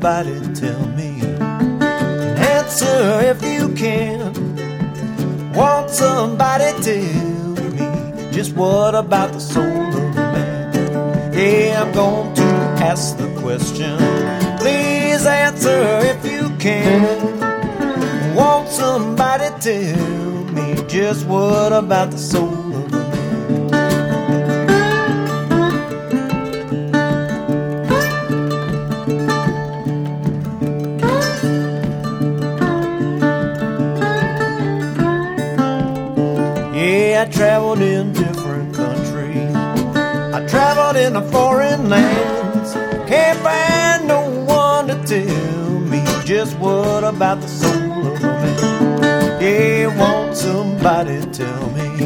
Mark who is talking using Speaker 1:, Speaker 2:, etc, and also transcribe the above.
Speaker 1: somebody tell me? Answer if you can. Won't somebody tell me just what about the soul of a man? Yeah, I'm going to ask the question. Please answer if you can. Won't somebody tell me just what about the soul of a man? Yeah, I traveled in different countries. I traveled in the foreign lands. Can't find no one to tell me just what about the soul of a man. Yeah, won't somebody tell me?